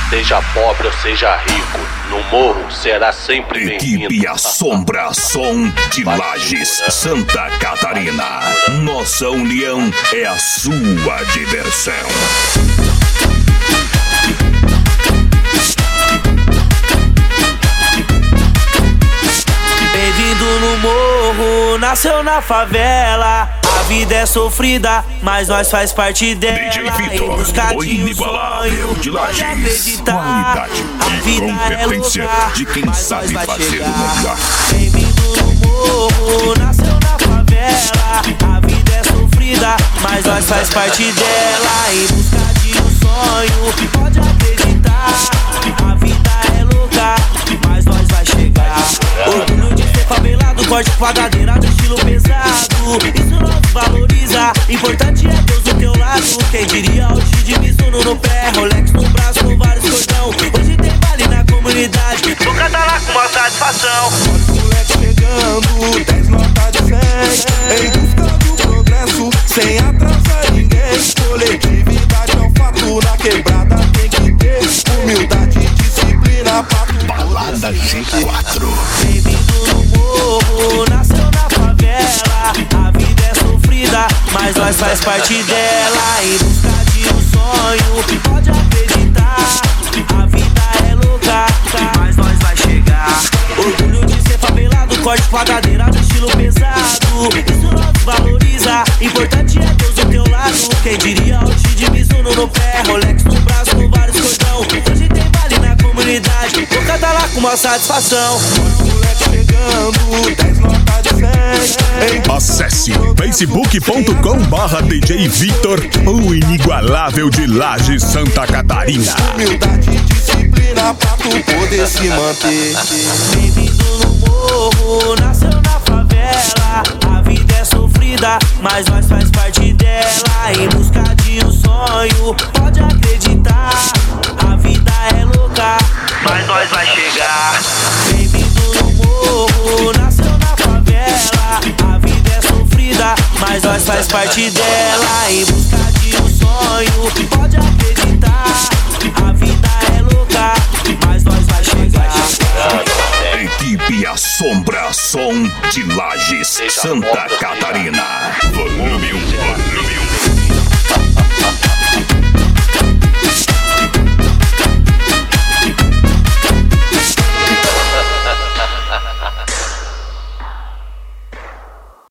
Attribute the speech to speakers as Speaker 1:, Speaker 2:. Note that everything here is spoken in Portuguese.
Speaker 1: Seja pobre ou seja rico, no morro será sempre bem-vindo.
Speaker 2: Equipe Assombra Som de Lages, Santa Catarina. Nossa união é a sua diversão.
Speaker 3: Bem-vindo no morro, nasceu na favela. A vida é sofrida, mas nós faz parte dela.
Speaker 2: DJ Vitor, o inigualável de Lages. Qualidade e competência de quem sabe fazer o melhor.
Speaker 3: Bem-vindo no morro, nasceu na favela. A vida é sofrida, mas nós faz parte dela. Em busca de um sonho, pode acreditar. A vida é louca, mas nós vai chegar. Orgulho de ser favelado, corte pagadeira do estilo pesado. Isso não valoriza, importante é Deus do teu lado. Quem diria o X de Mizuno no pé, Rolex no braço com vários cordão. Hoje tem baile na comunidade, nunca tá lá com uma satisfação.
Speaker 4: Olha os moleques chegando, 10 notas de 100, em busca do progresso, sem atrasar ninguém. Coletividade é um fato, na quebrada tem que ter humildade e disciplina pra tudo.
Speaker 2: Balada G4.
Speaker 3: Bem-vindo no morro, nasceu na favela. A vida é sofrida, mas nós faz parte dela. Em busca de um sonho, pode acreditar. A vida é louca, mas nós vai chegar. Orgulho de ser favelado, corte pagadeira do estilo pesado. Isso não valoriza, importante é Deus do teu lado. Quem diria o X de Mizuno no pé, Rolex no braço com vários cordão. Hoje tem baile na comunidade, nunca tá lá com uma satisfação.
Speaker 4: Olha os moleques chegando, 10 notas de 100.
Speaker 2: Acesse facebook.com/DJ Vitor, o inigualável de Lages, Santa Catarina.
Speaker 4: Humildade e disciplina pra tu poder se manter.
Speaker 3: Bem-vindo no morro, nasceu na favela. A vida é sofrida, mas nós faz parte dela. Em busca de um sonho, pode acreditar. A vida é louca, mas nós vai chegar. Bem-vindo no morro, nasceu na favela. A vida é sofrida, mas nós faz parte dela. Em busca de um sonho, pode acreditar. A vida é louca, mas nós vai chegar.
Speaker 2: Equipe Assombra Som de Lages, Santa Catarina. Vamos